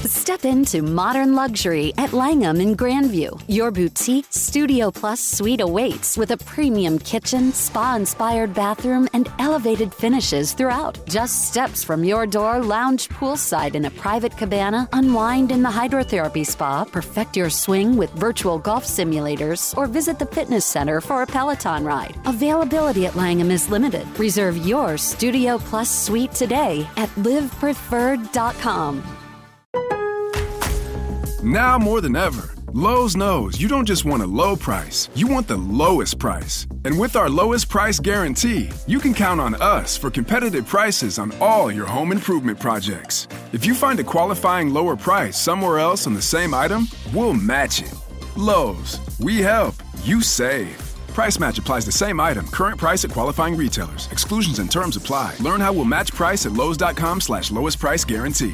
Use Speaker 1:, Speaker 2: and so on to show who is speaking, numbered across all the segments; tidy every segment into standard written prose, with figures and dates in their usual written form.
Speaker 1: Step into modern luxury at Langham in Grandview. Your boutique Studio Plus suite awaits with a premium kitchen, spa-inspired bathroom, and elevated finishes throughout. Just steps from your door, lounge poolside in a private cabana, unwind in the hydrotherapy spa, perfect your swing with virtual golf simulators, or visit the fitness center for a Peloton ride. Availability at Langham is limited. Reserve your Studio Plus suite today at livepreferred.com.
Speaker 2: Now more than ever, Lowe's knows you don't just want a low price, you want the lowest price. And with our lowest price guarantee, you can count on us for competitive prices on all your home improvement projects. If you find a qualifying lower price somewhere else on the same item, we'll match it. Lowe's, we help, you save. Price match applies the same item. Current price at qualifying retailers. Exclusions and terms apply. Learn how we'll match price at lowes.com/lowest price guarantee.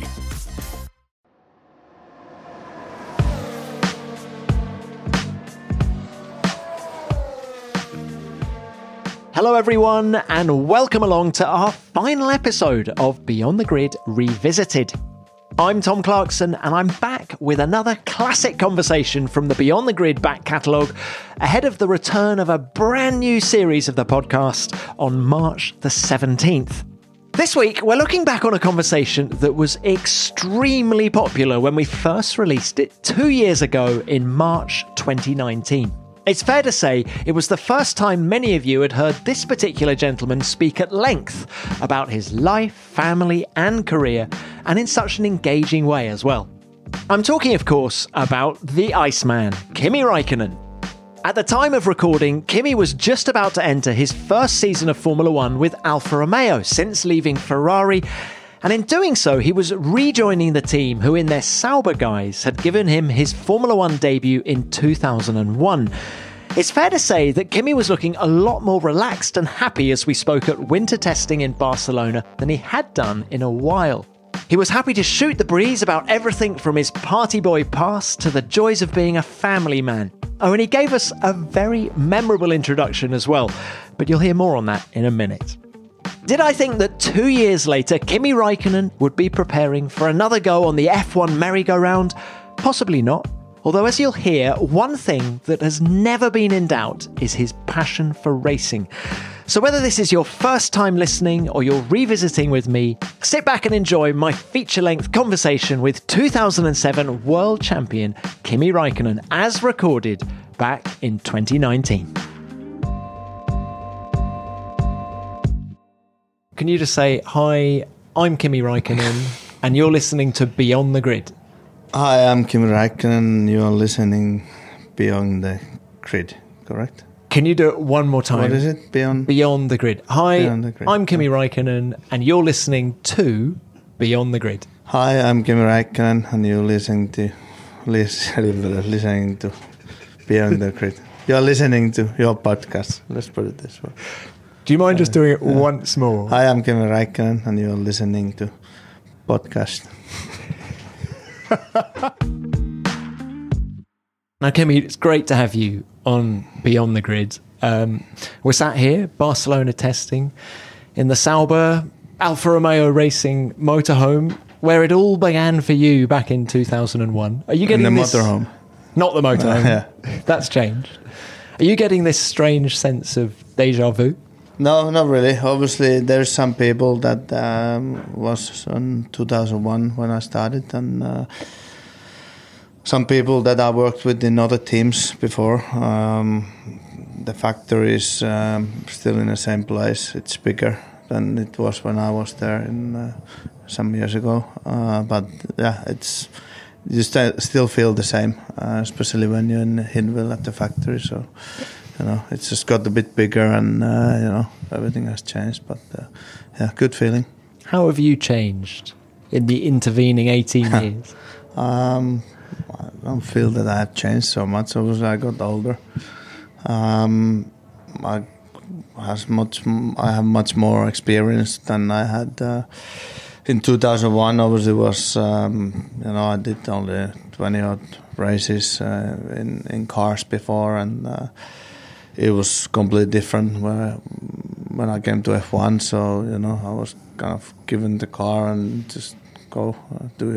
Speaker 3: Hello everyone, and welcome along to our final episode of Beyond the Grid Revisited. I'm Tom Clarkson, and I'm back with another classic conversation from the Beyond the Grid back catalogue ahead of the return of a brand new series of the podcast on March the 17th. This week, we're looking back on a conversation that was extremely popular when we first released it 2 years ago in March 2019. It's fair to say it was the first time many of you had heard this particular gentleman speak at length about his life, family, and career, and in such an engaging way as well. I'm talking, of course, about the Iceman, Kimi Räikkönen. At the time of recording, Kimi was just about to enter his first season of Formula One with Alfa Romeo since leaving Ferrari, and in doing so, he was rejoining the team who, in their Sauber guise, had given him his Formula One debut in 2001. It's fair to say that Kimi was looking a lot more relaxed and happy as we spoke at winter testing in Barcelona than he had done in a while. He was happy to shoot the breeze about everything from his party boy past to the joys of being a family man. Oh, and he gave us a very memorable introduction as well, but you'll hear more on that in a minute. Did I think that 2 years later, Kimi Räikkönen would be preparing for another go on the F1 merry-go-round? Possibly not. Although, as you'll hear, one thing that has never been in doubt is his passion for racing. So whether this is your first time listening or you're revisiting with me, sit back and enjoy my feature-length conversation with 2007 world champion Kimi Räikkönen as recorded back in 2019. Can you just say, hi, I'm Kimi Räikkönen, and you're listening to Beyond the Grid?
Speaker 4: Hi, I'm Kimi Räikkönen, you're listening Beyond the Grid, correct?
Speaker 3: Can you do it one more time?
Speaker 4: What is it?
Speaker 3: Beyond the Grid. Hi, the Grid. I'm Kimi Räikkönen, and you're listening to Beyond the Grid.
Speaker 4: Hi, I'm Kimi Räikkönen, and you're listening to Beyond the Grid. You're listening to your podcast, let's put it this way.
Speaker 3: Do you mind just doing it once more?
Speaker 4: Hi, I'm Kimi Räikkönen, and you're listening to podcast.
Speaker 3: Now, Kimi, it's great to have you on Beyond the Grid. We're sat here, Barcelona testing, in the Sauber Alfa Romeo Racing motorhome, where it all began for you back in 2001. Are you getting
Speaker 4: in the
Speaker 3: this?
Speaker 4: motorhome?
Speaker 3: Not the motorhome.
Speaker 4: Yeah.
Speaker 3: That's changed. Are you getting this strange sense of déjà vu?
Speaker 4: No, not really. Obviously, there's some people that was in 2001 when I started, and some people that I worked with in other teams before. The factory is still in the same place. It's bigger than it was when I was there some years ago. But yeah, you still feel the same, especially when you're in Hinwil at the factory. So. It's just got a bit bigger and, everything has changed. But, good feeling.
Speaker 3: How have you changed in the intervening 18 years?
Speaker 4: I don't feel that I have changed so much. Obviously, I got older. I have much more experience than I had in 2001. Obviously, was I did only 20-odd races in cars before, and it was completely different when I came to F1. So I was kind of given the car and just go do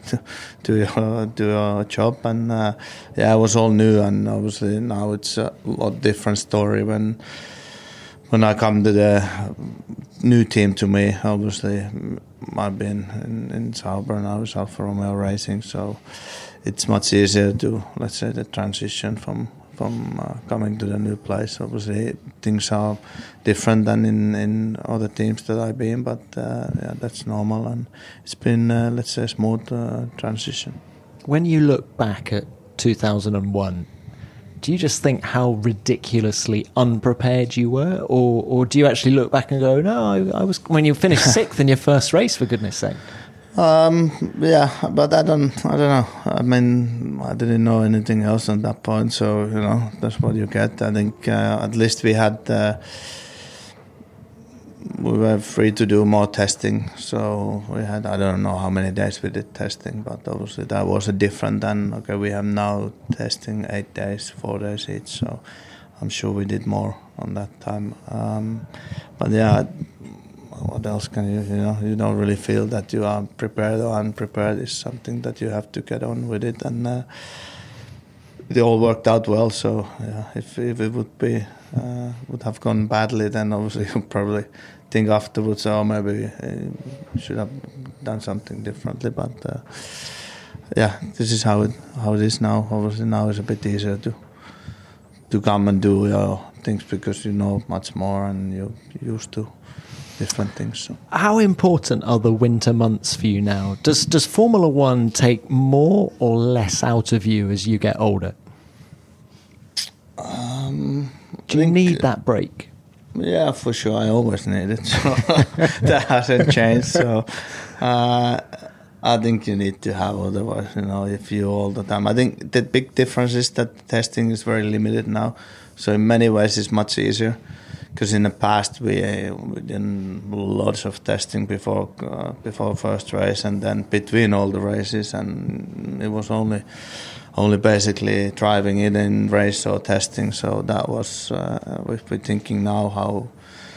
Speaker 4: your job. And it was all new, and obviously now it's a lot different story when I come to the new team to me. Obviously, I've been in Sauber now, it's Alfa Romeo Racing, so it's much easier to, let's say, the transition from coming to the new place. Obviously, things are different than in other teams that I've been, but that's normal, and it's been, let's say, a smooth transition.
Speaker 3: When you look back at 2001, do you just think how ridiculously unprepared you were, or do you actually look back and go, no, I was, when you finished sixth in your first race, for goodness sake?
Speaker 4: Yeah, but I don't know. I mean, I didn't know anything else at that point, so that's what you get. I think at least we were free to do more testing. So we had, I don't know how many days we did testing, but obviously that was different than, okay, we have now testing 8 days, 4 days each. So I'm sure we did more on that time. But yeah, what else can you don't really feel that you are prepared or unprepared. Is something that you have to get on with it. And it all worked out well. So yeah, if it would have gone badly, then obviously you probably think afterwards, oh, maybe should have done something differently. But yeah, this is how it is now. Obviously now it's a bit easier to come and do your things because you know much more and you're used to different things. So.
Speaker 3: How important are the winter months for you now? Does Formula One take more or less out of you as you get older? Do you need that break?
Speaker 4: Yeah, for sure. I always need it. So that hasn't changed. So I think you need to have, otherwise, if you all the time. I think the big difference is that testing is very limited now. So in many ways it's much easier. Because in the past we did lots of testing before first race and then between all the races, and it was only basically driving it in race or testing. So that was if we're thinking now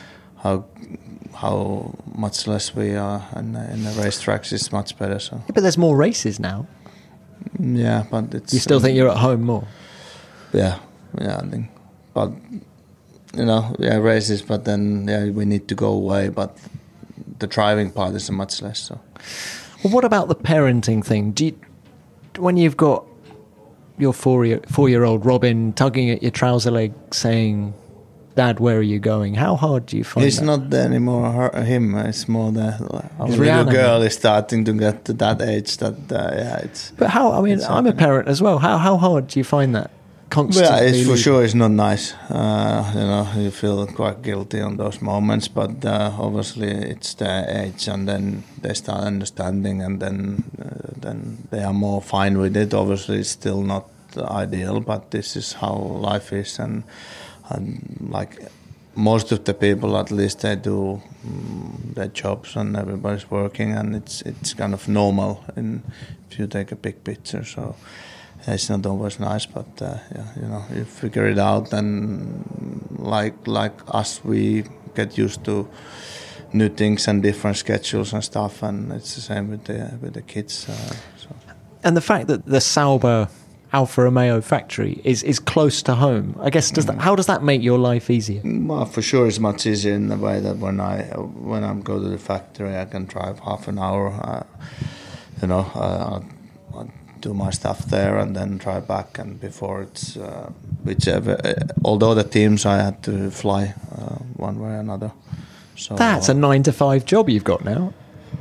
Speaker 4: how much less we are in the racetracks is much better. So.
Speaker 3: Yeah, but there's more races now.
Speaker 4: Yeah, but it's.
Speaker 3: You still think you're at home more?
Speaker 4: Yeah, I think, but. Races, but then we need to go away. But the driving part is much less. So,
Speaker 3: well, what about the parenting thing? When you've got your four-year-old Robin tugging at your trouser leg, saying, "Dad, where are you going?" How hard do you find?
Speaker 4: It's
Speaker 3: that?
Speaker 4: not anymore him. It's more our little girl is starting to get to that age. That it's.
Speaker 3: But how? I mean, I'm a parent as well. How hard do you find that? Constantly
Speaker 4: yeah, it's for sure it's not nice. You feel quite guilty on those moments, but obviously it's their age, and then they start understanding, and then they are more fine with it. Obviously, it's still not ideal, but this is how life is, and like most of the people, at least they do their jobs, and everybody's working, and it's kind of normal. If you take a big picture, so. It's not always nice, but you figure it out, and like us, we get used to new things and different schedules and stuff, and it's the same with the kids. So.
Speaker 3: And the fact that the Sauber Alfa Romeo factory is close to home, I guess, how does that make your life easier?
Speaker 4: Well, for sure, it's much easier in the way that when I go to the factory, I can drive half an hour. I do my stuff there and then drive back, and before it's whichever. Although the teams I had to fly one way or another. So
Speaker 3: that's a 9-to-5 job you've got now.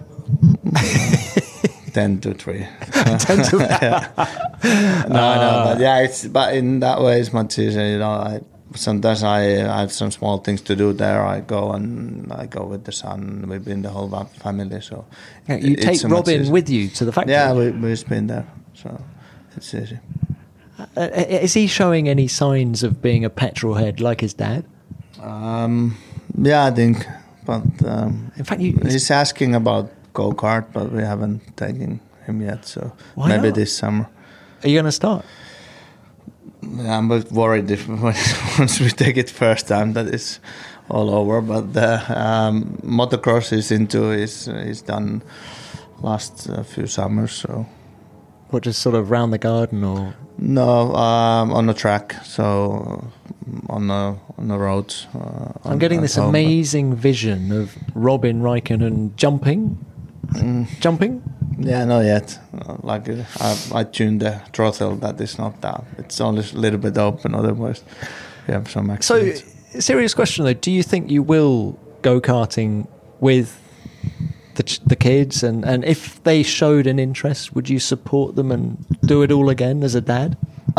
Speaker 4: 10 to 3.
Speaker 3: 10 to
Speaker 4: 5. No, but in that way it's much easier. Sometimes I have some small things to do there. I go with the son. We've been the whole family. So
Speaker 3: you take Robin with you to the factory.
Speaker 4: Yeah, we've been there, so it's easy.
Speaker 3: Is he showing any signs of being a petrol head like his dad?
Speaker 4: Yeah, I think. But
Speaker 3: in fact,
Speaker 4: he's asking about go-kart, but we haven't taken him yet. So maybe this summer.
Speaker 3: Are you going to start?
Speaker 4: I'm a bit worried if once we take it first time that it's all over. But motocross is he's done last few summers. So.
Speaker 3: What, just sort of round the garden or?
Speaker 4: No, on the track, so on the roads.
Speaker 3: I'm getting this amazing vision of Robin Räikkönen jumping. Jumping?
Speaker 4: Yeah, not yet. Like I tuned the throttle that is not down. It's only a little bit open. Otherwise, we have some accidents.
Speaker 3: So, serious question though: do you think you will go karting with the kids, and if they showed an interest, would you support them and do it all again as a dad?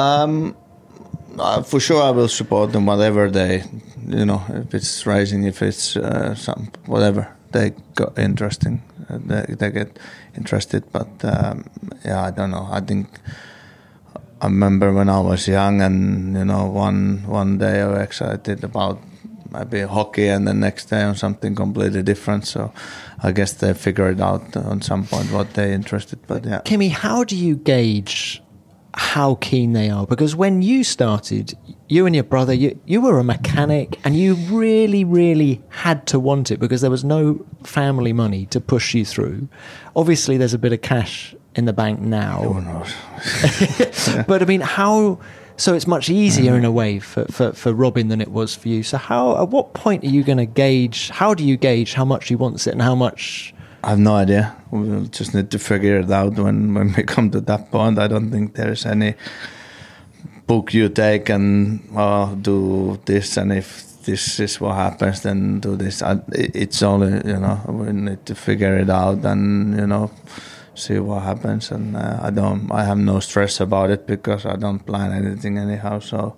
Speaker 4: For sure, I will support them. Whatever they, if it's racing, if it's whatever they got interesting, they get interested. But I don't know. I think I remember when I was young, and one day I was excited about maybe hockey, and the next day on something completely different. So I guess they figure it out on some point what they're interested. But yeah,
Speaker 3: Kimi, how do you gauge how keen they are? Because when you started, you and your brother, you were a mechanic, and you really, really had to want it because there was no family money to push you through. Obviously, there's a bit of cash in the bank now.
Speaker 4: Who knows?
Speaker 3: But I mean, how? So it's much easier in a way for Robin than it was for you. So at what point are you going to gauge? How do you gauge how much he wants it and how much?
Speaker 4: I have no idea. We'll just need to figure it out when we come to that point. I don't think there's any book you take and do this, and if this is what happens, then do this. It's only, we need to figure it out and, see what happens. And I have no stress about it because I don't plan anything anyhow. So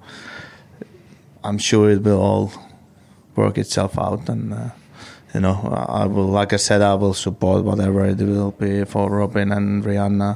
Speaker 4: I'm sure it will all work itself out. And, I will, like I said, I will support whatever it will be for Robin and Rihanna,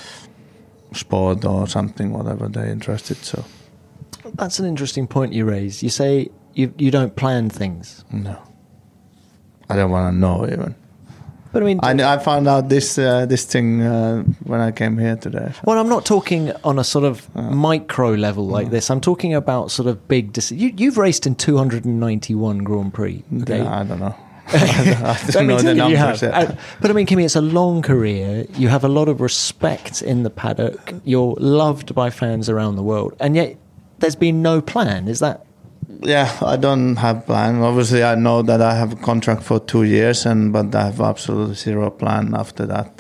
Speaker 4: sport or something, whatever they're interested. So
Speaker 3: that's an interesting point you raise. You say you don't plan things.
Speaker 4: No, I don't want to know even.
Speaker 3: But I mean,
Speaker 4: I found out this thing when I came here today. So.
Speaker 3: Well, I'm not talking on a sort of micro level like this. I'm talking about sort of big decisions. You've raced in 291 Grand Prix. Okay?
Speaker 4: Yeah, I don't know. I don't know the numbers yet.
Speaker 3: But I mean, Kimi, it's a long career. You have a lot of respect in the paddock. You're loved by fans around the world, and yet there's been no plan. Is that?
Speaker 4: Yeah, I don't have plan. Obviously, I know that I have a contract for 2 years, but I have absolutely zero plan after that.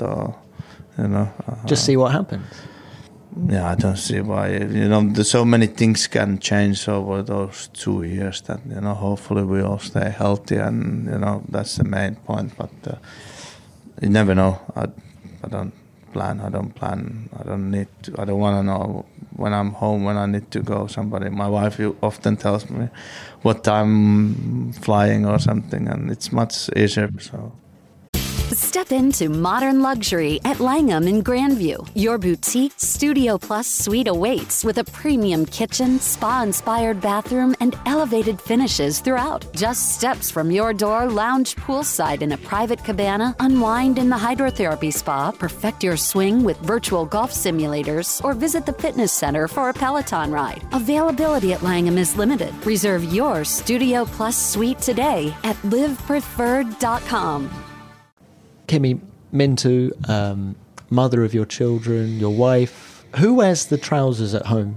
Speaker 3: Just see what happens.
Speaker 4: Yeah, I don't see why. There's so many things can change over those 2 years that hopefully we all stay healthy, and that's the main point. But you never know. I don't plan. I don't need to. I don't want to know when I'm home when I need to go. My wife often tells me what time I'm flying or something, and it's much easier. So.
Speaker 1: Step into modern luxury at Langham in Grandview. Your boutique Studio Plus suite awaits with a premium kitchen, spa-inspired bathroom, and elevated finishes throughout. Just steps from your door, lounge poolside in a private cabana, unwind in the hydrotherapy spa, perfect your swing with virtual golf simulators, or visit the fitness center for a Peloton ride. Availability at Langham is limited. Reserve your Studio Plus suite today at livepreferred.com.
Speaker 3: Kimi, Mintu, mother of your children, your wife, who wears the trousers at home?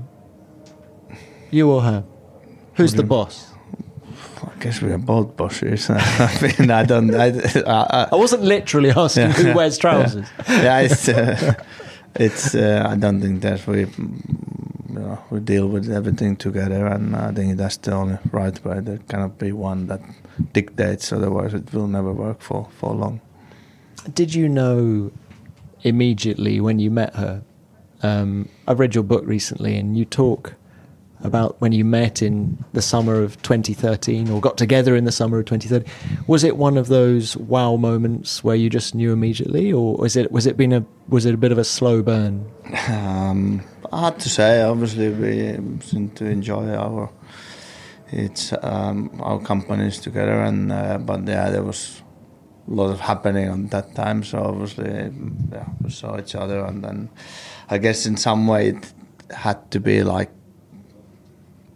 Speaker 3: You or her? Who's the boss?
Speaker 4: I guess we are both bosses. I mean, I
Speaker 3: wasn't literally asking who wears trousers.
Speaker 4: Yeah, it's. I don't think that we deal with everything together, and I think that's the only right way. There cannot be one that dictates, otherwise it will never work for long.
Speaker 3: Did you know immediately when you met her? I've read your book recently, and you talk about when you met in the summer of 2013, or got together in the summer of 2013. Was it one of those wow moments where you just knew immediately, or was it a bit of a slow burn?
Speaker 4: Hard to say. Obviously, we seem to enjoy our companies together, and but yeah, there was a lot of happening on that time, so obviously we saw each other, and then I guess in some way it had to be like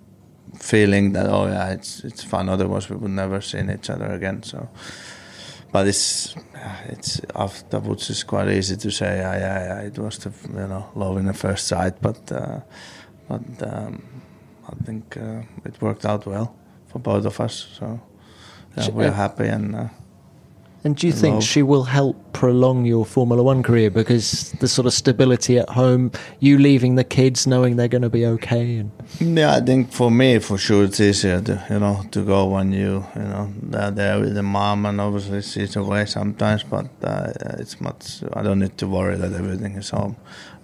Speaker 4: feeling that it's fun, otherwise we would never seen each other again. So, but it's afterwards it's quite easy to say it was the love in the first sight, but I think it worked out well for both of us, so we're happy.
Speaker 3: And do you think she will help prolong your Formula One career, because the sort of stability at home, you leaving the kids knowing they're going to be okay? And
Speaker 4: yeah, I think for me, for sure, it's easier to go when they're there with the mom, and obviously she's away sometimes, but it's much. I don't need to worry that everything is at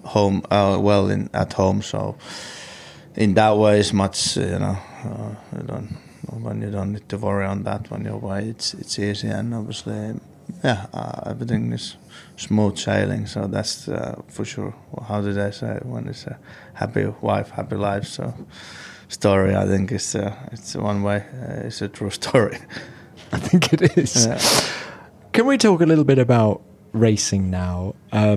Speaker 4: home. So in that way, it's much. When you don't need to worry on that when you're away, it's easy, and obviously, everything is smooth sailing. So that's for sure. How did I say it? When it's a happy wife, happy life? So story, I think it's one way. It's a true story.
Speaker 3: I think it is. Yeah. Can we talk a little bit about racing now?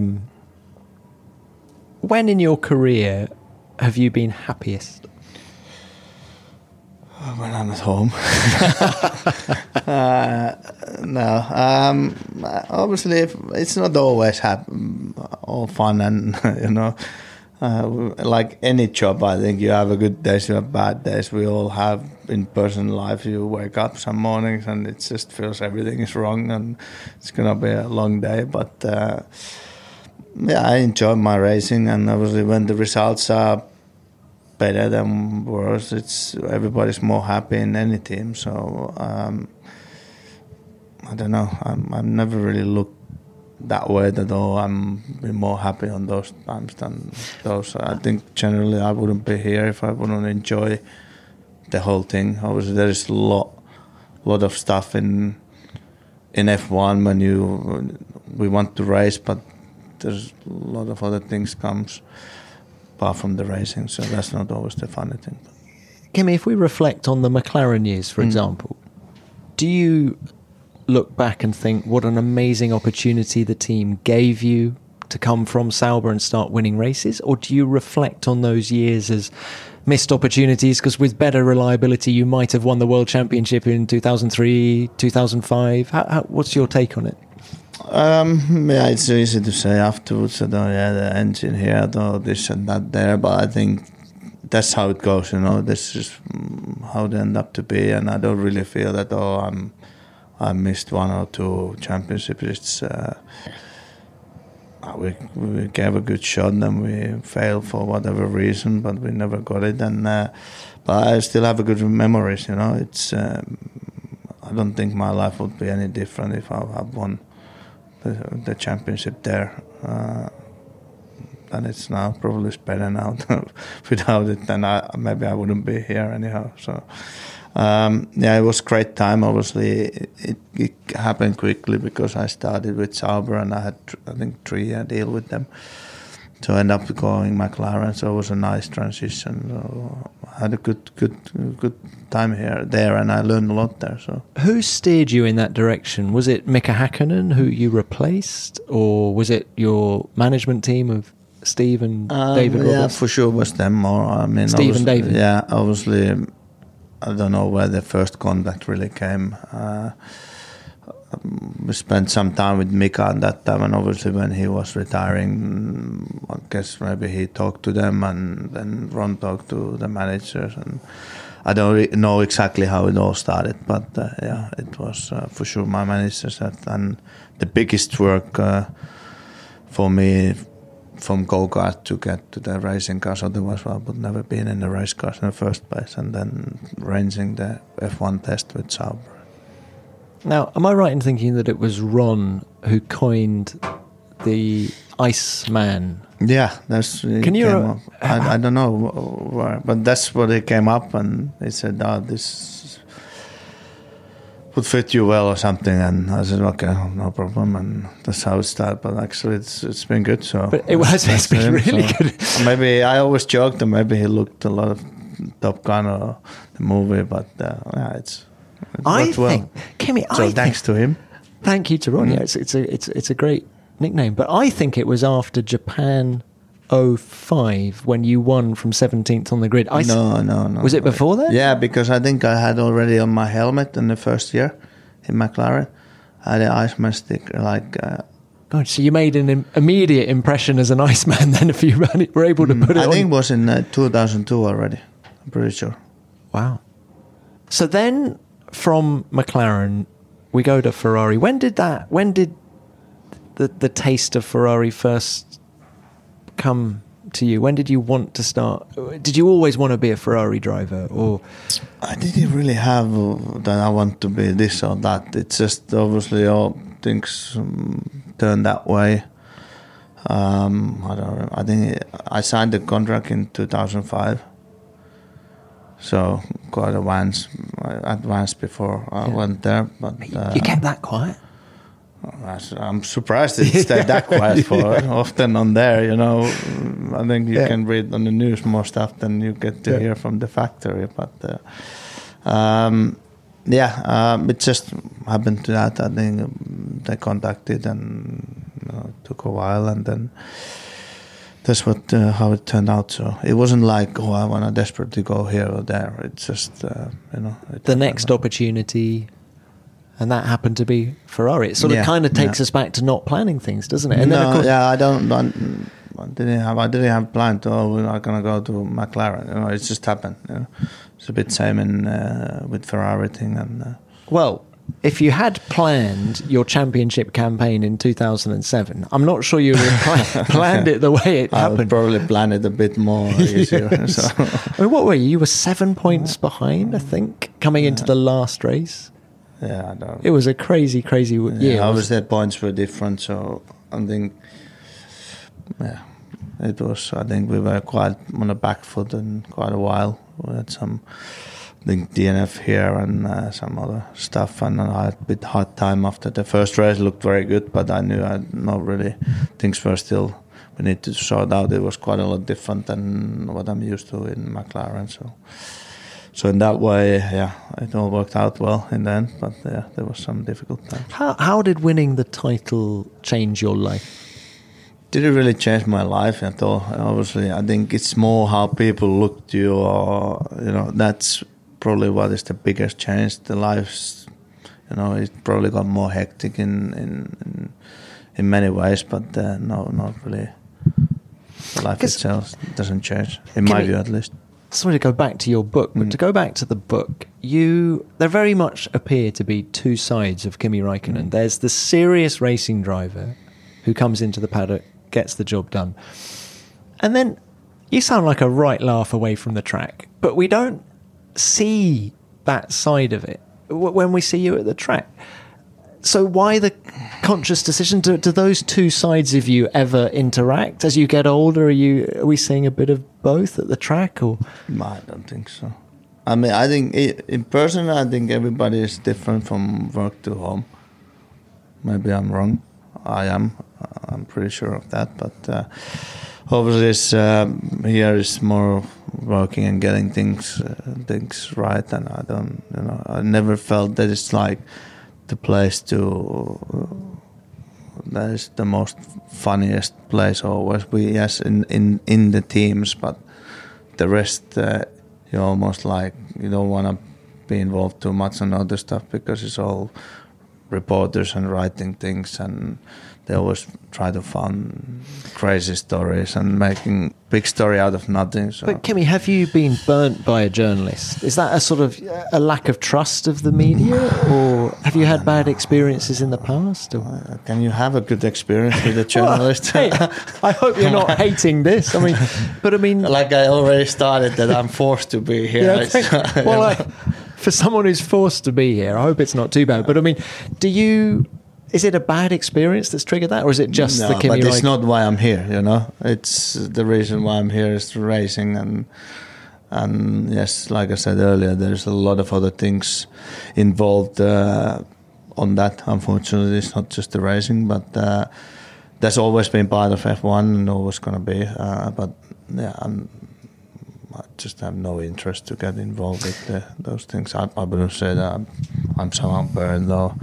Speaker 3: When in your career have you been happiest?
Speaker 4: When I'm at home. No. Obviously, it's not always all fun, and like any job, I think you have a good days, you have bad days. We all have in personal life. You wake up some mornings and it just feels everything is wrong, and it's gonna be a long day. But I enjoy my racing, and obviously when the results are better than worse, everybody's more happy in any team. So I don't know. I've never really looked that way that I'm more happy on those times than those. I think generally I wouldn't be here if I wouldn't enjoy the whole thing. Obviously there is a lot of stuff in F1 when we want to race, but there's a lot of other things comes apart from the racing, so that's not always the funny thing.
Speaker 3: Kimi, if we reflect on the McLaren years, for example, do you look back and think what an amazing opportunity the team gave you to come from Sauber and start winning races, or do you reflect on those years as missed opportunities, because with better reliability you might have won the World Championship in 2003, 2005? What's your take on it?
Speaker 4: It's easy to say afterwards that the engine here, this and that there, but I think that's how it goes. This is how they end up to be, and I don't really feel that I missed one or two championships. It's we gave a good shot and we failed for whatever reason, but we never got it. And but I still have a good memories. It's I don't think my life would be any different if I had won the championship there than it's now. Probably it's better now without it, then maybe I wouldn't be here anyhow. So it was a great time. Obviously it happened quickly because I started with Sauber and I had I think 3-year deal with them to end up going McLaren, so it was a nice transition. So I had a good time there, and I learned a lot there. So
Speaker 3: who steered you in that direction? Was it Mika Häkkinen who you replaced, or was it your management team of Steve and David Roberts?
Speaker 4: Yeah, for sure it was them. Or
Speaker 3: Steve and David.
Speaker 4: Yeah, obviously I don't know where the first contact really came. We spent some time with Mika at that time, and obviously when he was retiring, I guess maybe he talked to them, and then Ron talked to the managers, and I don't know exactly how it all started, but it was for sure my managers and the biggest work for me from go-kart to get to the racing cars. Otherwise I would never been in the race cars in the first place, and then arranging the F1 test with Sauber.
Speaker 3: Now, am I right in thinking that it was Ron who coined the Iceman?
Speaker 4: Yeah, that's. Can you? I don't know where, but that's what it came up, and they said, this would fit you well or something, and I said, okay, no problem, and that's how it started. But actually, it's been good. So,
Speaker 3: but it's been really good.
Speaker 4: Maybe I always joked that maybe he looked a lot of Top Gun or the movie, but it's.
Speaker 3: I think, Kimi,
Speaker 4: thanks to him.
Speaker 3: Thank you to Ron. Yeah, it's a great nickname. But I think it was after Japan 05 when you won from 17th on the grid.
Speaker 4: No.
Speaker 3: Was it before that?
Speaker 4: Yeah, because I think I had already on my helmet in the first year in McLaren. had an Iceman sticker. Like,
Speaker 3: God, so you made an immediate impression as an Iceman then if you were able to put it on.
Speaker 4: I think it was in 2002 already. I'm pretty sure.
Speaker 3: Wow. So then from McLaren, we go to Ferrari. When did the taste of Ferrari first come to you? When did you want to start? Did you always want to be a Ferrari driver, or?
Speaker 4: I didn't really have that I want to be this or that. It's just obviously all things turned that way. I don't know. I think I signed the contract in 2005. So quite advanced before I went there. But
Speaker 3: you kept that quiet?
Speaker 4: I'm surprised it stayed that quiet for often on there, you know. I think you can read on the news more stuff than you get to hear from the factory. But it just happened to that. I think they contacted and it took a while, and then that's how it turned out. So it wasn't like, I want to desperately go here or there. It's just,
Speaker 3: the next opportunity. And that happened to be Ferrari. It sort of kind of takes us back to not planning things, doesn't it? And then of course,
Speaker 4: I didn't have planned to. We're not going to go to McLaren. You know, it just happened. You know? It's a bit same with Ferrari thing. And
Speaker 3: well, if you had planned your championship campaign in 2007, I'm not sure you would have planned it the way it happened.
Speaker 4: I would probably plan it a bit more easier.
Speaker 3: Yes. So. I mean, what were you? You were 7 points behind, I think, coming into the last race.
Speaker 4: Yeah, I don't.
Speaker 3: It was a crazy year.
Speaker 4: Obviously, the points were different, so I think, it was. I think we were quite on the back foot in quite a while. We had some, I think, DNF here and some other stuff, and I had a bit hard time after the first race. Looked very good, but I knew not really. Things were still. We need to sort out. It was quite a lot different than what I'm used to in McLaren. So in that way, it all worked out well in the end. But there was some difficult times.
Speaker 3: How did winning the title change your life?
Speaker 4: Didn't really change my life at all. Obviously, I think it's more how people look to you, or that's probably what is the biggest change. The lives, it probably got more hectic in many ways, but no, not really. The life itself doesn't change, in my view at least.
Speaker 3: Sorry to go back to your book, but to go back to the book, there very much appear to be two sides of Kimi Räikkönen. There's the serious racing driver who comes into the paddock, gets the job done. And then you sound like a right laugh away from the track, but we don't see that side of it when we see you at the track. So why the conscious decision? Do those two sides of you ever interact as you get older? Are we seeing a bit of both at the track, or?
Speaker 4: No, I don't think so. I mean, I think in person, I think everybody is different from work to home. Maybe I'm wrong. I am. I'm pretty sure of that. But obviously, here is more working and getting things right. And I never felt that it's like the place that is the most funniest place always. In the teams, but the rest you almost like you don't want to be involved too much on other stuff because it's all reporters and writing things, and they always try to find crazy stories and making big story out of nothing. So.
Speaker 3: But Kimi, have you been burnt by a journalist? Is that a sort of a lack of trust of the media, or have you had bad experiences in the past? Or?
Speaker 4: Can you have a good experience with a journalist?
Speaker 3: Well, hey, I hope you're not hating this. I mean, like I already started that I'm forced to be here. Yeah, for someone who's forced to be here, I hope it's not too bad. But I mean, is it a bad experience that's triggered that, or is it just the Kimi?
Speaker 4: But it's not why I'm here. It's the reason why I'm here is racing, and yes, like I said earlier, there's a lot of other things involved on that. Unfortunately, it's not just the racing, but that's always been part of F1 and always going to be. But yeah, I just have no interest to get involved with those things. I wouldn't say that I'm somehow burned or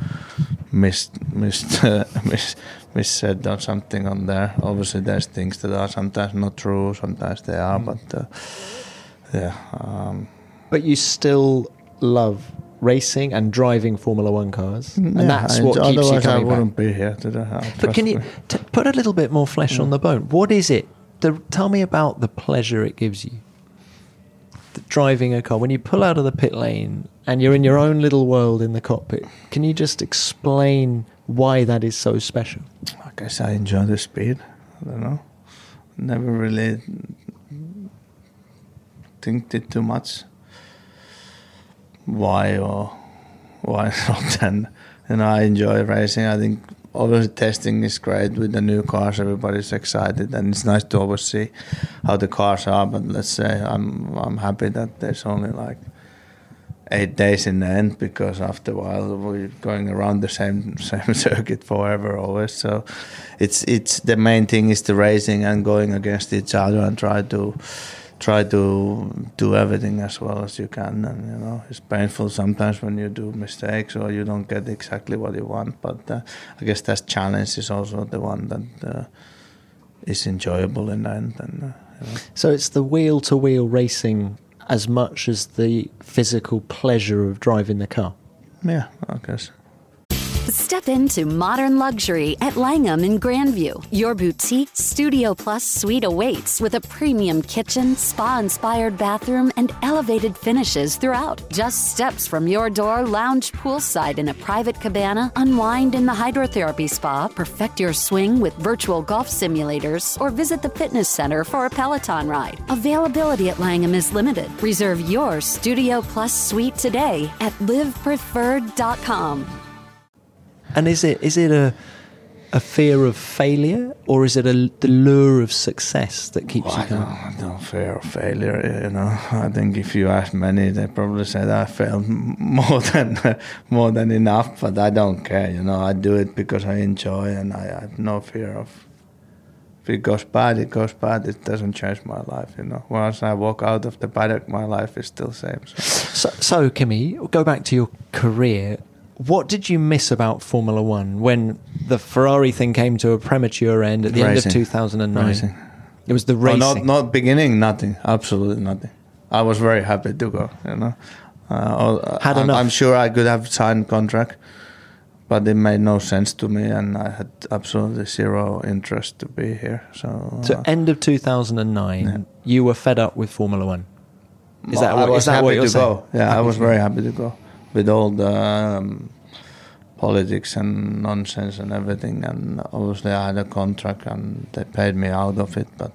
Speaker 4: missaid or something on there. Obviously, there's things that are sometimes not true, sometimes they are, but yeah.
Speaker 3: But you still love racing and driving Formula One cars, and that's what keeps you
Speaker 4: otherwise
Speaker 3: coming
Speaker 4: I wouldn't
Speaker 3: back.
Speaker 4: be here today.
Speaker 3: But can you put a little bit more flesh on the bone? What is it? Tell me about the pleasure it gives you. Driving a car, when you pull out of the pit lane and you're in your own little world in the cockpit, can you just explain why that is so special?
Speaker 4: I guess I enjoy the speed. I don't know. Never really think it too much. Why or why not? And I enjoy racing. I think obviously testing is great with the new cars. Everybody's excited, and it's nice to always see how the cars are. But let's say I'm happy that there's only like 8 days in the end, because after a while we're going around the same circuit forever always. So it's the main thing is the racing and going against each other and try to do everything as well as you can. And it's painful sometimes when you do mistakes or you don't get exactly what you want, but I guess that challenge is also the one that is enjoyable in the end. And
Speaker 3: so it's the wheel-to-wheel racing as much as the physical pleasure of driving the car.
Speaker 4: Yeah, I guess.
Speaker 1: Step into modern luxury at Langham in Grandview. Your boutique Studio Plus suite awaits with a premium kitchen, spa-inspired bathroom, and elevated finishes throughout. Just steps from your door, lounge poolside in a private cabana, unwind in the hydrotherapy spa, perfect your swing with virtual golf simulators, or visit the fitness center for a Peloton ride. Availability at Langham is limited. Reserve your Studio Plus suite today at livepreferred.com.
Speaker 3: And is it a fear of failure, or is it the lure of success that keeps you going?
Speaker 4: I don't fear of failure. I think if you ask many, they probably say that I failed more than enough. But I don't care. I do it because I enjoy, and I have no fear of. If it goes bad, it goes bad. It doesn't change my life. Once I walk out of the paddock, my life is still the same.
Speaker 3: So Kimi, go back to your career. What did you miss about Formula One when the Ferrari thing came to a premature end at the end of 2009?
Speaker 4: Racing.
Speaker 3: It was the racing.
Speaker 4: Not beginning, nothing. Absolutely nothing. I was very happy to go,
Speaker 3: Had enough.
Speaker 4: I'm sure I could have signed contract, but it made no sense to me, and I had absolutely zero interest to be here. So
Speaker 3: end of 2009, you were fed up with Formula One. Is that what you're saying?
Speaker 4: Yeah, I was very happy to go. With all the politics and nonsense and everything, and obviously I had a contract and they paid me out of it, but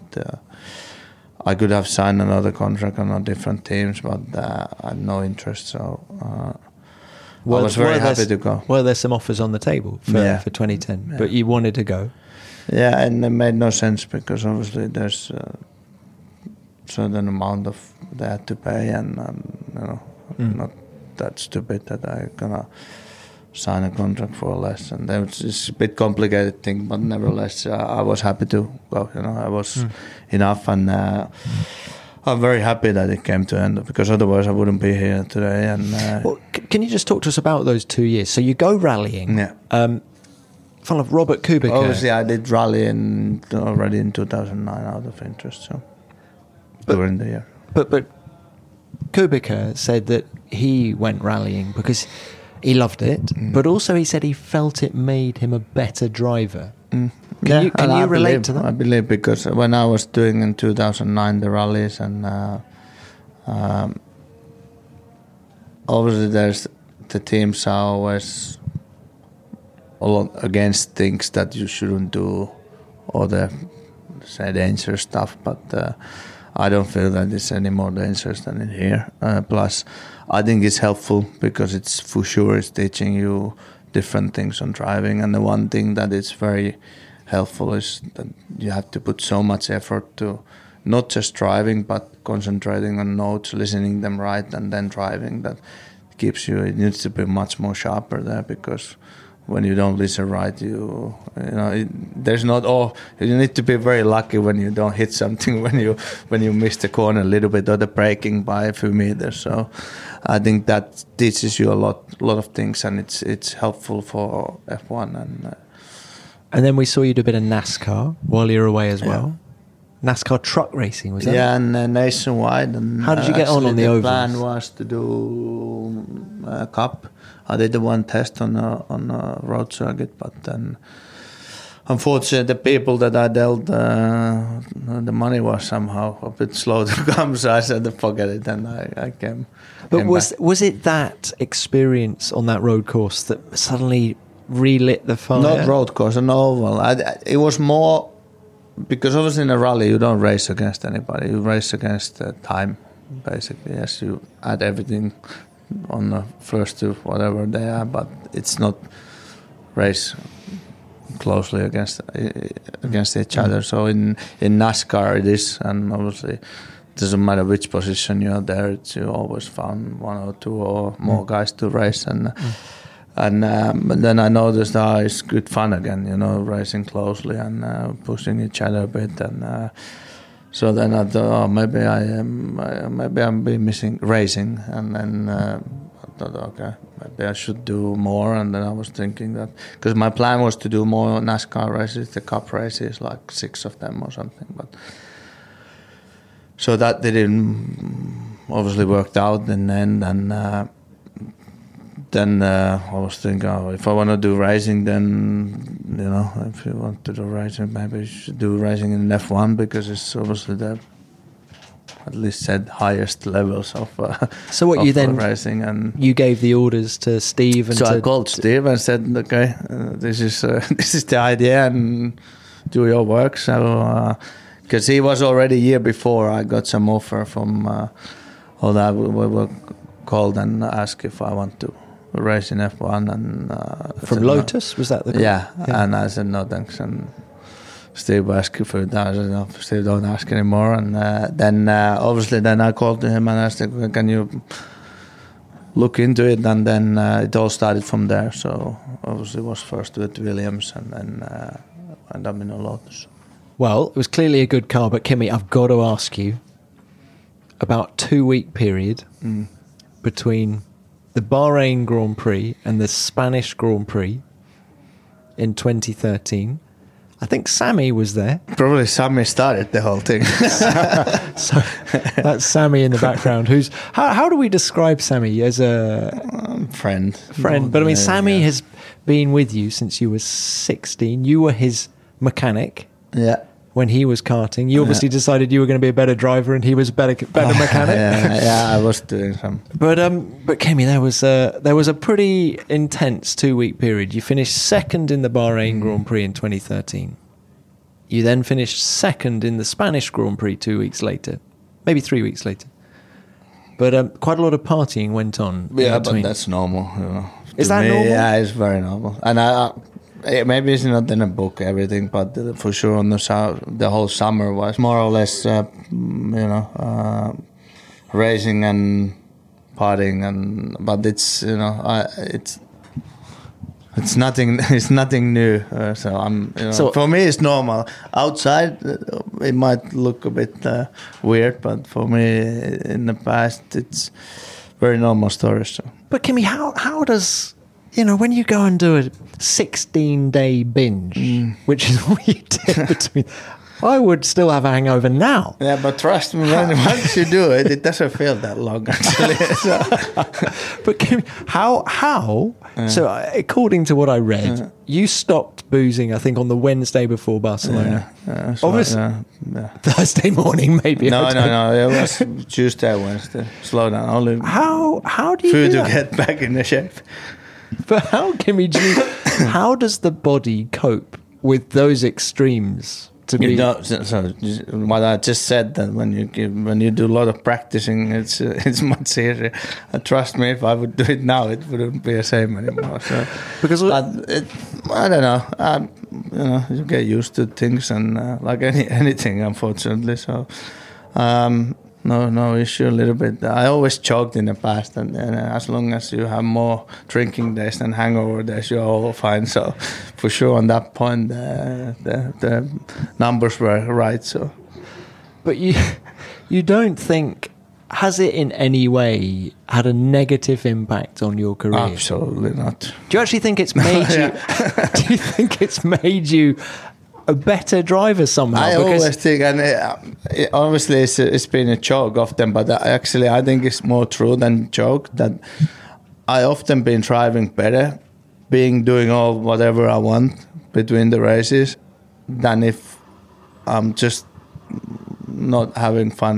Speaker 4: I could have signed another contract on different teams, but I had no interest, so I was very happy to go.
Speaker 3: Were there some offers on the table for 2010, but you wanted to go?
Speaker 4: Yeah, and it made no sense because obviously there's a certain amount of they had to pay, and not that stupid that I gonna sign a contract for less, and it's a bit complicated thing, but nevertheless I was happy to go. I was enough, and I'm very happy that it came to end, because otherwise I wouldn't be here today. And
Speaker 3: well, can you just talk to us about those 2 years? So you go rallying.
Speaker 4: Yeah.
Speaker 3: Full of Robert Kubica.
Speaker 4: Obviously, I did rally already in 2009 out of interest, during the year.
Speaker 3: But Kubica said that he went rallying because he loved it, but also he said he felt it made him a better driver. Can you relate to that?
Speaker 4: I believe, because when I was doing in 2009 the rallies, and obviously there's the teams are always a lot against things that you shouldn't do, or the dangerous stuff, but I don't feel that it's any more dangerous than in here. Plus, I think it's helpful because it's for sure it's teaching you different things on driving. And the one thing that is very helpful is that you have to put so much effort to not just driving, but concentrating on notes, listening them right, and then driving. That keeps you. It needs to be much more sharper there, because when you don't listen right, there's not all. You need to be very lucky when you don't hit something, when you miss the corner a little bit, or the braking by a few meters. So I think that teaches you a lot of things, and it's helpful for F1. And
Speaker 3: then we saw you do a bit of NASCAR while you were away as well. NASCAR truck racing, was that?
Speaker 4: Yeah, and nationwide. And
Speaker 3: how did you get on the ovals?
Speaker 4: The plan was to do a cup. I did the one test on a road circuit, but then unfortunately the people that I dealt the money was somehow a bit slow to come, so I said forget it, and I came.
Speaker 3: But was it that experience on that road course that suddenly relit the fire?
Speaker 4: Not road course, an oval. It was more because obviously in a rally you don't race against anybody. You race against time, basically. Yes, you add everything on the first two, whatever they are, but it's not race closely against each other. So in NASCAR it is, and obviously it doesn't matter which position you're there, you always found one or two or more guys to race, and then I noticed it's good fun again, racing closely and pushing each other a bit, and so then I thought maybe I'm missing racing, and then I thought okay, maybe I should do more, and then I was thinking that because my plan was to do more NASCAR races, the Cup races, like 6 of them or something, but so that didn't obviously worked out in the end, and then I was thinking, if I want to do racing, then if you want to do racing, maybe you should do racing in F1 because it's obviously the at least said highest levels of
Speaker 3: so what
Speaker 4: of
Speaker 3: you then
Speaker 4: racing, and
Speaker 3: you gave the orders to Steve, and
Speaker 4: so I called Steve and said, okay, this is the idea, and do your work. So because he was already a year before, I got some offer from all that we were called and asked if I want to race in F1, and
Speaker 3: from Lotus, no. Was that the
Speaker 4: yeah, and I said no thanks, and Steve asked for that. I said no, Steve, don't ask anymore, and then obviously then I called him and asked him, can you look into it, and then it all started from there. So obviously it was first with Williams, and then ended up in a Lotus.
Speaker 3: Well, it was clearly a good car, but Kimi, I've got to ask you about 2-week period between the Bahrain Grand Prix and the Spanish Grand Prix in 2013. I think Sammy was there.
Speaker 4: Probably Sammy started the whole thing.
Speaker 3: So that's Sammy in the background. Who's how do we describe Sammy? As a
Speaker 4: friend?
Speaker 3: But I mean, Sammy has been with you since you were 16. You were his mechanic.
Speaker 4: Yeah.
Speaker 3: When he was karting, you obviously decided you were going to be a better driver, and he was a better mechanic.
Speaker 4: Yeah, I was doing some.
Speaker 3: But Kimi, there was a pretty intense 2-week period. You finished second in the Bahrain Grand Prix in 2013. You then finished second in the Spanish Grand Prix 2 weeks later, maybe 3 weeks later. But quite a lot of partying went on.
Speaker 4: Yeah, but that's normal.
Speaker 3: Is that normal?
Speaker 4: Yeah, it's very normal, and maybe it's not in a book, everything, but for sure on the whole summer was more or less, racing and partying, but it's it's nothing new. So so for me it's normal. Outside it might look a bit weird, but for me in the past it's very normal story. So.
Speaker 3: But Kimi, how does when you go and do a 16-day binge, which is what you did between, I would still have a hangover now.
Speaker 4: Yeah, but trust me, once you do it, it doesn't feel that long, actually.
Speaker 3: But Kimi, how? So according to what I read, you stopped boozing, I think, on the Wednesday before Barcelona. Obviously, Thursday morning, maybe.
Speaker 4: No, it was Tuesday, Wednesday. Slow down. Only
Speaker 3: how do you
Speaker 4: food
Speaker 3: do
Speaker 4: to
Speaker 3: that?
Speaker 4: get back in the shape.
Speaker 3: But Kimi, how does the body cope with those extremes? So
Speaker 4: what I just said, that when you do a lot of practicing, it's much easier. Trust me, if I would do it now, it wouldn't be the same anymore. So because I don't know, you get used to things, and like anything, unfortunately. So. No issue a little bit. I always choked in the past, and as long as you have more drinking days than hangover days, you're all fine. So for sure on that point, the numbers were right. So,
Speaker 3: but you don't think, has it in any way had a negative impact on your career?
Speaker 4: Absolutely not.
Speaker 3: Do you actually think it's made you? Do you think it's made you a better driver somehow.
Speaker 4: I always think, and obviously it's been a joke often, but actually I think it's more true than joke that I often been driving better, doing all whatever I want between the races, than if I'm just not having fun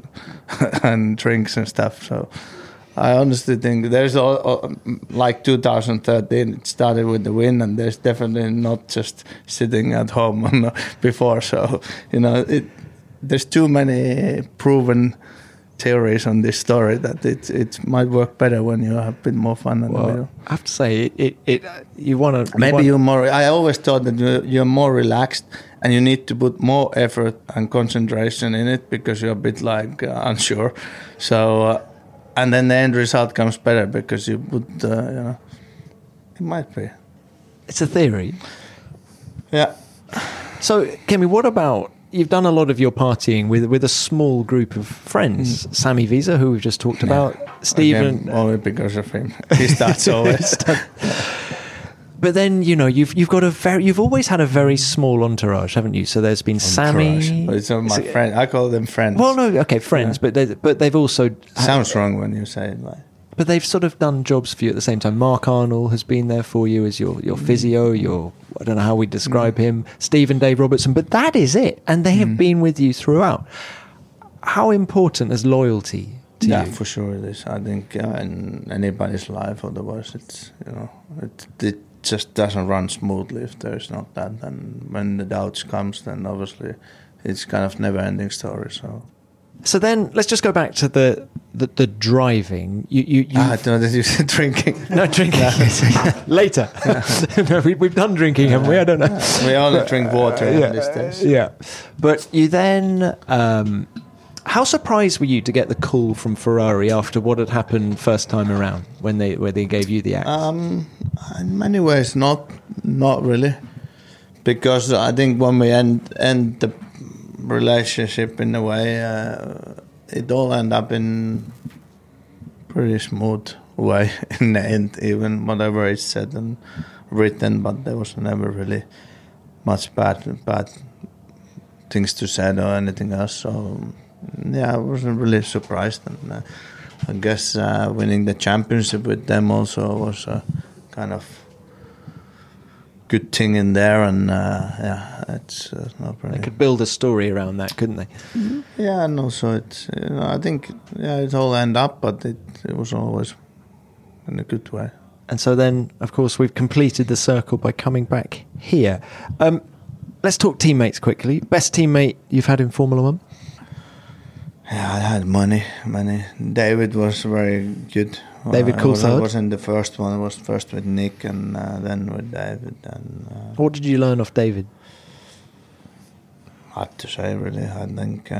Speaker 4: and drinks and stuff. So I honestly think there's like 2013, it started with the win, and there's definitely not just sitting at home before. So, there's too many proven theories on this story that it might work better when you have a bit more fun in the middle.
Speaker 3: I have to say, you want to...
Speaker 4: Maybe you're more... I always thought that you're more relaxed and you need to put more effort and concentration in it because you're a bit like unsure. So... and then the end result comes better because you put, it might be.
Speaker 3: It's a theory.
Speaker 4: Yeah.
Speaker 3: So, Kemi, what about, you've done a lot of your partying with a small group of friends. Sammy Visa, who we've just talked about, Stephen.
Speaker 4: Again, only because of him. He starts always.
Speaker 3: But then, you've always had a very small entourage, haven't you? So there's been Sammy.
Speaker 4: It's my friend. I call them friends.
Speaker 3: Well, no, okay, friends, yeah. but they've also...
Speaker 4: Sounds wrong when you say it like...
Speaker 3: But they've sort of done jobs for you at the same time. Mark Arnold has been there for you as your physio, I don't know how we describe him, Steve and Dave Robertson, but that is it. And they have been with you throughout. How important is loyalty to you?
Speaker 4: Yeah, for sure it is. I think in anybody's life, otherwise it's, it just doesn't run smoothly if there's not that. And when the doubts comes, then obviously it's kind of never-ending story. So
Speaker 3: then let's just go back to the driving.
Speaker 4: I don't know that you said drinking.
Speaker 3: No, drinking. Later. No, we've done drinking, haven't we? I don't know.
Speaker 4: We only drink water these days.
Speaker 3: Yeah. But you then... how surprised were you to get the call from Ferrari after what had happened first time around when they gave you the axe?
Speaker 4: In many ways, not really, because I think when we end the relationship in a way, it all ended up in pretty smooth way in the end, even whatever is said and written, but there was never really much bad things to say or anything else. So yeah, I wasn't really surprised, and I guess winning the championship with them also was a kind of good thing in there, and it's not really...
Speaker 3: They could build a story around that, couldn't they?
Speaker 4: Mm-hmm. Yeah, and also it's I think it all ended up, but it was always in a good way.
Speaker 3: And so then, of course, we've completed the circle by coming back here. Let's talk teammates quickly. Best teammate you've had in Formula One?
Speaker 4: Yeah, I had many. David was very good.
Speaker 3: David Coulthard?
Speaker 4: I wasn't the first one. I was first with Nick and then with David. And
Speaker 3: what did you learn off David?
Speaker 4: Hard to say, really. I think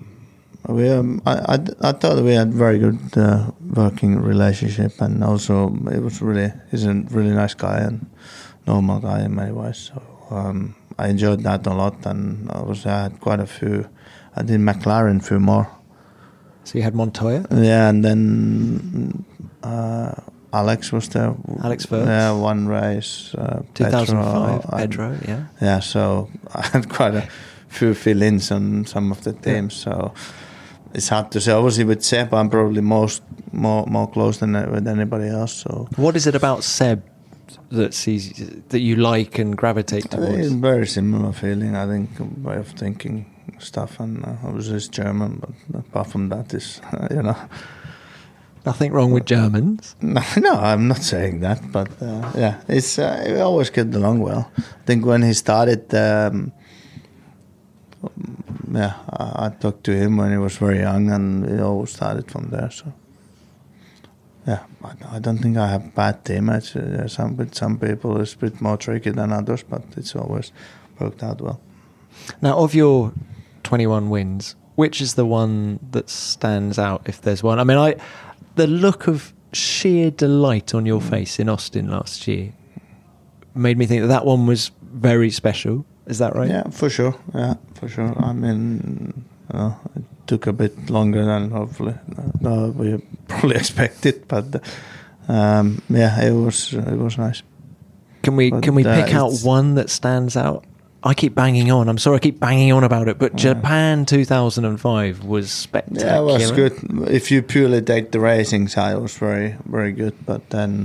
Speaker 4: I thought we had very good working relationship, and also he's a really nice guy and normal guy in many ways. So I enjoyed that a lot, and obviously I had quite a few. I did McLaren a few more.
Speaker 3: So you had Montoya?
Speaker 4: Yeah, and then Alex was there.
Speaker 3: Alex Verts.
Speaker 4: Yeah, one race.
Speaker 3: 2005, Pedro, yeah.
Speaker 4: Yeah, so I had quite a few fill-ins on some of the teams, so it's hard to say. Obviously with Seb, I'm probably more close than with anybody else. So
Speaker 3: what is it about Seb that you like and gravitate towards?
Speaker 4: It's very similar feeling, I think, way of thinking stuff, and obviously it's German, but apart from that is
Speaker 3: nothing wrong with Germans.
Speaker 4: No, I'm not saying that, but it's we always get along well. I think when he started, I talked to him when he was very young, and we always started from there. So yeah, I don't think I have bad teammates. With some people it's a bit more tricky than others, but it's always worked out well.
Speaker 3: Now, of your 21 wins, which is the one that stands out, if there's one? I mean, the look of sheer delight on your face in Austin last year made me think that one was very special. Is that right?
Speaker 4: Yeah, for sure. I mean, it took a bit longer than hopefully we probably expected, but it was nice.
Speaker 3: Can we pick out one that stands out? I keep banging on. I'm sorry, I keep banging on about it, but Japan 2005 was spectacular.
Speaker 4: Yeah, it was good. If you purely take the racing side, it was very, very good. But then,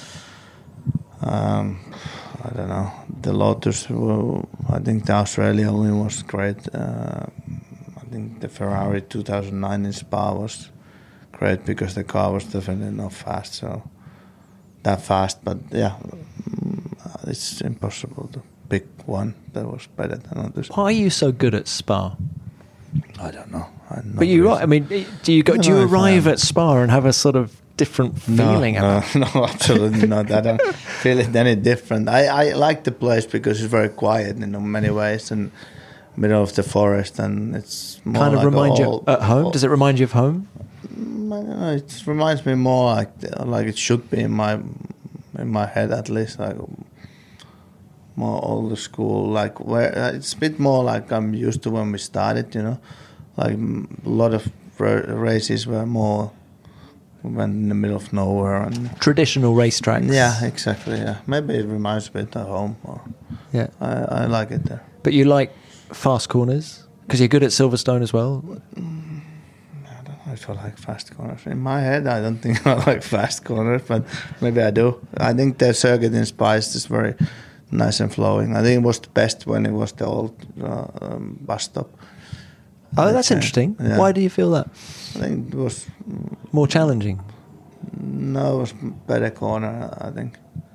Speaker 4: I don't know. The Lotus, I think the Australia win was great. I think the Ferrari 2009 in Spa was great because the car was definitely not fast, so that fast. But yeah, it's impossible to pick one that was better than others.
Speaker 3: Why are you so good at Spa?
Speaker 4: I don't know.
Speaker 3: But I mean, do you arrive at Spa and have a sort of different feeling about it?
Speaker 4: No, absolutely not. I don't feel it any different. I like the place because it's very quiet in many ways and middle of the forest, and it's more
Speaker 3: kind of
Speaker 4: like
Speaker 3: remind you at home. Does it remind you of home?
Speaker 4: I don't know, it reminds me more like it should be in my head, at least, like more old school, like where it's a bit more like I'm used to when we started, like a lot of races were more went in the middle of nowhere and
Speaker 3: traditional racetracks.
Speaker 4: Yeah, exactly. Yeah, maybe it reminds me of home.
Speaker 3: Yeah,
Speaker 4: I like it there.
Speaker 3: But you like fast corners because you're good at Silverstone as well.
Speaker 4: I don't know if I like fast corners. In my head, I don't think I like fast corners, but maybe I do. I think the circuit in Spa is just very nice and flowing. I think it was the best when it was the old bus stop.
Speaker 3: Oh, that's interesting. Yeah. Why do you feel that?
Speaker 4: I think it was
Speaker 3: more challenging.
Speaker 4: No, it was better corner, I think.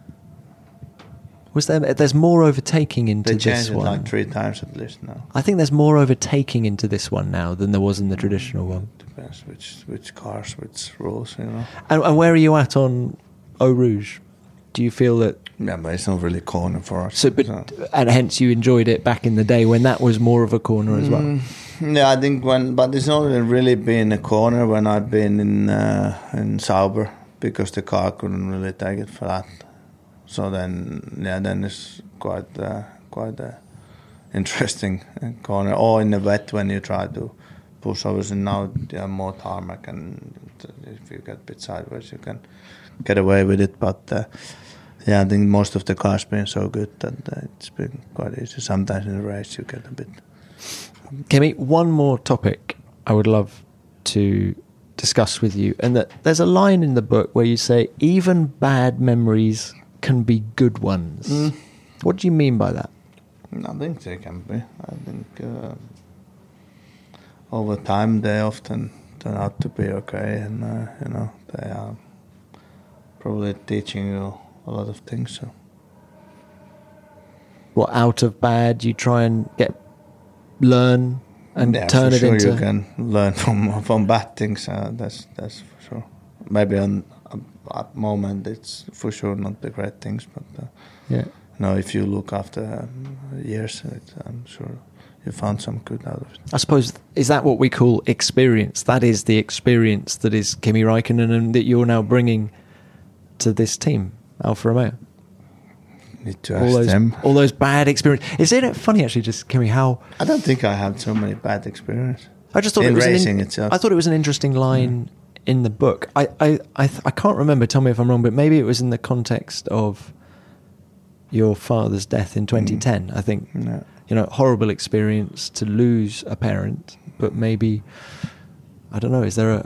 Speaker 3: Was there's more overtaking into this one?
Speaker 4: They changed it like 3 times at least now.
Speaker 3: I think there's more overtaking into this one now than there was in the traditional one.
Speaker 4: Depends which cars, which rules,
Speaker 3: And where are you at on Eau Rouge? Do you feel that?
Speaker 4: Yeah, but it's not really corner for us.
Speaker 3: And hence you enjoyed it back in the day when that was more of a corner as well.
Speaker 4: Yeah, I think but it's not really been a corner when I've been in Sauber because the car couldn't really take it flat. So then it's quite a interesting corner. Or in the wet when you try to push. Obviously now you have more tarmac, and if you get a bit sideways, you can get away with it. But I think most of the cars been so good that it's been quite easy. Sometimes in the race you get a bit.
Speaker 3: Kemi, one more topic I would love to discuss with you, and that there's a line in the book where you say even bad memories can be good ones. What do you mean by that?
Speaker 4: I think they can be. I think over time they often turn out to be okay, and they are probably teaching you a lot of things. So,
Speaker 3: what out of bad you try and learn and turn it into?
Speaker 4: You can learn from bad things. That's for sure. Maybe at the moment it's for sure not the great things, but if you look after years, I'm sure you found some good out of it.
Speaker 3: I suppose, is that what we call experience? That is the experience that is Kimi Räikkönen and that you're now bringing to this team, Alfa Romeo.
Speaker 4: Need to ask them.
Speaker 3: All those bad experiences. Isn't it funny actually, just Kimi, how...
Speaker 4: I don't think I had so many bad experiences.
Speaker 3: I just thought
Speaker 4: in racing itself.
Speaker 3: I thought it was an interesting line in the book. I can't remember, tell me if I'm wrong, but maybe it was in the context of your father's death in 2010. I think, horrible experience to lose a parent, but maybe, I don't know, is there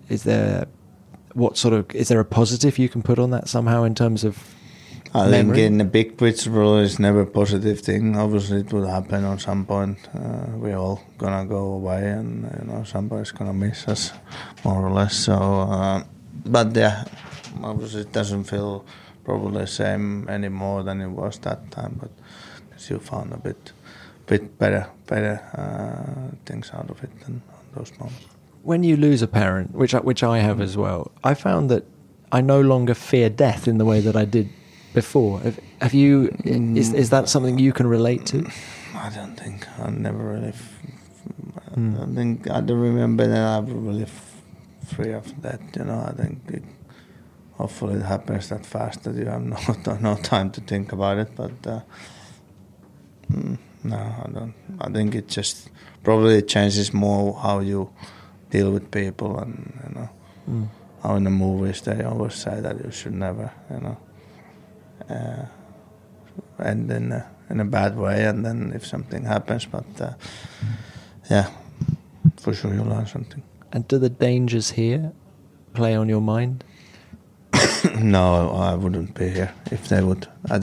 Speaker 3: a positive you can put on that somehow in terms of
Speaker 4: I think in the big picture it's never a positive thing. Obviously it will happen at some point. We're all gonna go away, and somebody's gonna miss us more or less. So but obviously it doesn't feel probably the same anymore than it was that time, but because you found a bit better things out of it than those moments. When
Speaker 3: you lose a parent, which I have as well, I found that I no longer fear death in the way that I did before. Have you? Is that something you can relate to?
Speaker 4: I don't think. I never really. I don't remember that I'm really free of that. I think hopefully it happens that fast that you have no time to think about it. But no, I don't. I think it just probably changes more how you deal with people, and how in the movies they always say that you should never, end in in a bad way, and then if something happens, but for sure you learn something.
Speaker 3: And do the dangers here play on your mind?
Speaker 4: No, I wouldn't be here if they would. I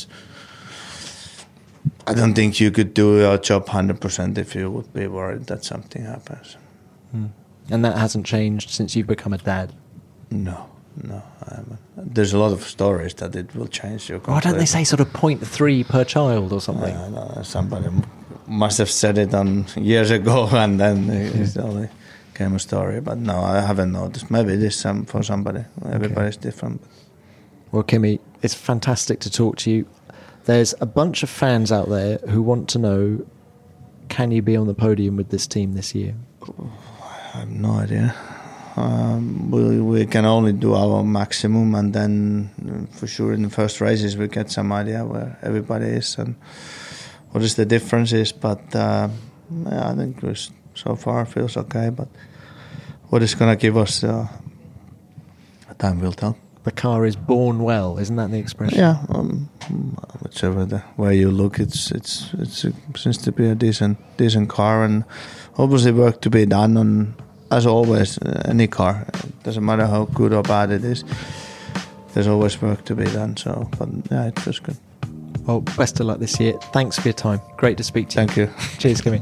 Speaker 4: don't think you could do your job 100% if you would be worried that something happens.
Speaker 3: And that hasn't changed since you've become a dad?
Speaker 4: No, I haven't. There's a lot of stories that it will change you.
Speaker 3: Why don't they say sort of 0.3 per child or something?
Speaker 4: No, somebody must have said it years ago, and then it only came a story. But no, I haven't noticed. Maybe it is for somebody. Everybody's different.
Speaker 3: Well, Kimi, it's fantastic to talk to you. There's a bunch of fans out there who want to know, can you be on the podium with this team this year?
Speaker 4: I have no idea. We can only do our maximum, and then for sure in the first races we get some idea where everybody is and what is the difference is. But I think so far feels okay. But what it's going to give us, time will tell.
Speaker 3: The car is born well, isn't that the expression?
Speaker 4: Yeah, whichever way you look, it seems to be a decent car, and obviously work to be done on. As always, any car, it doesn't matter how good or bad it is, there's always work to be done. So, but yeah, it feels good.
Speaker 3: Well, best of luck this year. Thanks for your time. Great to speak to you.
Speaker 4: Thank you.
Speaker 3: Cheers, Kimi.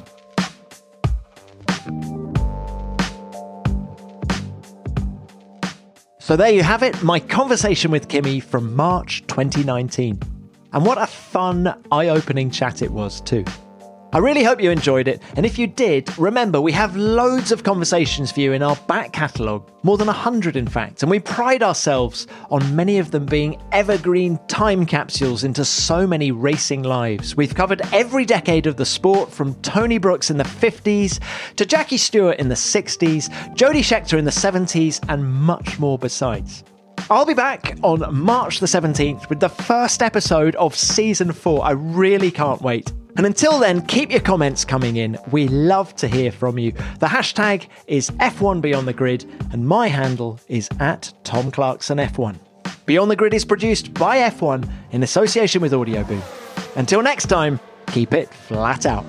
Speaker 3: So there you have it, my conversation with Kimi from March 2019. And what a fun, eye-opening chat it was too. I really hope you enjoyed it, and if you did, remember we have loads of conversations for you in our back catalogue, more than 100 in fact, and we pride ourselves on many of them being evergreen time capsules into so many racing lives. We've covered every decade of the sport, from Tony Brooks in the 50s to Jackie Stewart in the 60s, Jody Scheckter in the 70s, and much more besides. I'll be back on March the 17th with the first episode of Season 4. I really can't wait. And until then, keep your comments coming in. We love to hear from you. The hashtag is F1 Beyond the Grid, and my handle is @Tom Clarkson F1. Beyond the Grid is produced by F1 in association with Audioboo. Until next time, keep it flat out.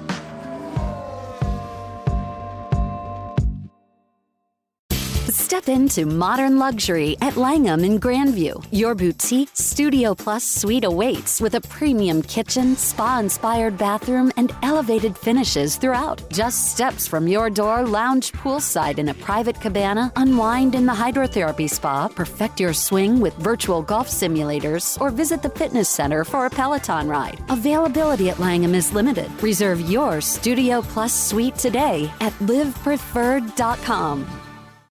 Speaker 1: Step into modern luxury at Langham in Grandview. Your boutique Studio Plus suite awaits with a premium kitchen, spa-inspired bathroom, and elevated finishes throughout. Just steps from your door, lounge poolside in a private cabana, unwind in the hydrotherapy spa, perfect your swing with virtual golf simulators, or visit the fitness center for a Peloton ride. Availability at Langham is limited. Reserve your Studio Plus suite today at livepreferred.com.